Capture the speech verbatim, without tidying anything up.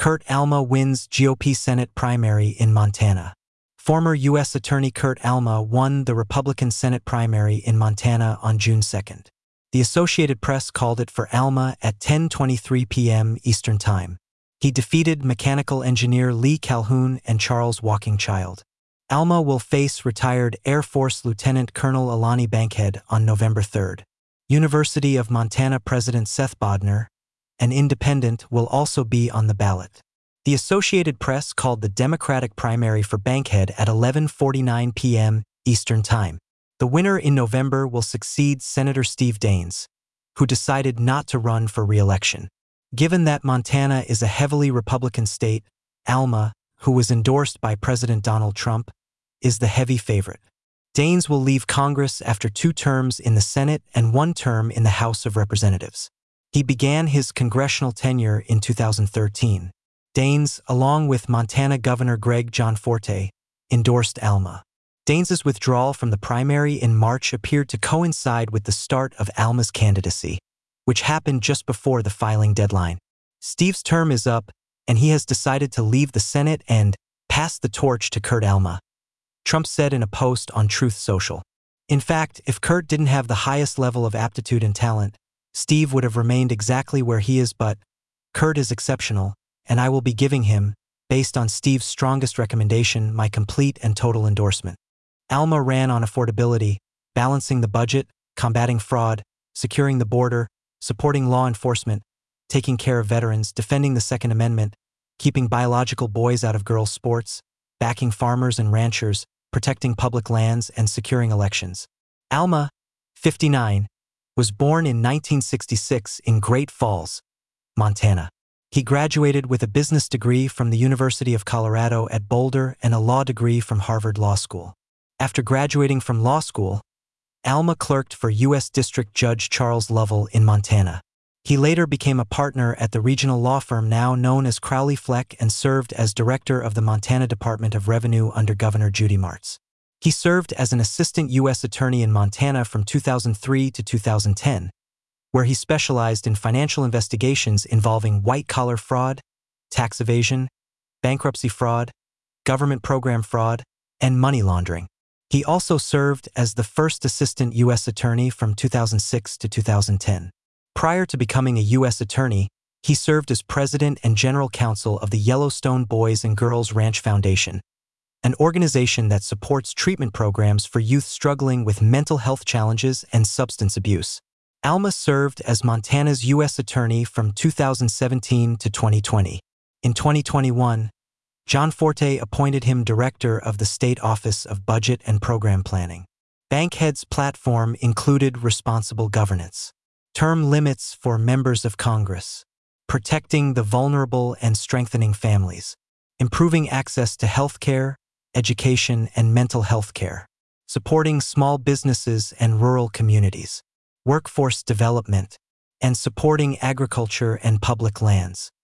Kurt Alma wins G O P Senate primary in Montana. Former U S Attorney Kurt Alma won the Republican Senate primary in Montana on June second. The Associated Press called it for Alma at ten twenty-three p m Eastern Time. He defeated mechanical engineer Lee Calhoun and Charles Walking Child. Alma will face retired Air Force Lieutenant Colonel Alani Bankhead on November third. University of Montana President Seth Bodnar, an independent, will also be on the ballot. The Associated Press called the Democratic primary for Bankhead at eleven forty-nine p m Eastern Time. The winner in November will succeed Senator Steve Daines, who decided not to run for re-election. Given that Montana is a heavily Republican state, Alma, who was endorsed by President Donald Trump, is the heavy favorite. Daines will leave Congress after two terms in the Senate and one term in the House of Representatives. He began his congressional tenure in two thousand thirteen. Daines, along with Montana Governor Greg Gianforte, endorsed Alma. Daines's withdrawal from the primary in March appeared to coincide with the start of Alma's candidacy, which happened just before the filing deadline. Steve's term is up, and he has decided to leave the Senate and pass the torch to Kurt Alma, Trump said in a post on Truth Social. In fact, if Kurt didn't have the highest level of aptitude and talent, Steve would have remained exactly where he is, but Kurt is exceptional, and I will be giving him, based on Steve's strongest recommendation, my complete and total endorsement. Alma ran on affordability, balancing the budget, combating fraud, securing the border, supporting law enforcement, taking care of veterans, defending the Second Amendment, keeping biological boys out of girls' sports, backing farmers and ranchers, protecting public lands, and securing elections. Alma, fifty-nine, was born in nineteen sixty-six in Great Falls, Montana. He graduated with a business degree from the University of Colorado at Boulder and a law degree from Harvard Law School. After graduating from law school, Alma clerked for U S District Judge Charles Lovell in Montana. He later became a partner at the regional law firm now known as Crowley Fleck and served as director of the Montana Department of Revenue under Governor Judy Martz. He served as an assistant U S attorney in Montana from two thousand three to two thousand ten, where he specialized in financial investigations involving white-collar fraud, tax evasion, bankruptcy fraud, government program fraud, and money laundering. He also served as the first assistant U S attorney from two thousand six to two thousand ten. Prior to becoming a U S attorney, he served as president and general counsel of the Yellowstone Boys and Girls Ranch Foundation, an organization that supports treatment programs for youth struggling with mental health challenges and substance abuse. Alma served as Montana's U S attorney from two thousand seventeen to twenty twenty. In twenty twenty-one, Gianforte appointed him director of the State Office of Budget and Program Planning. Bankhead's platform included responsible governance, term limits for members of Congress, protecting the vulnerable and strengthening families, improving access to health care, education, and mental health care, supporting small businesses and rural communities, workforce development, and supporting agriculture and public lands.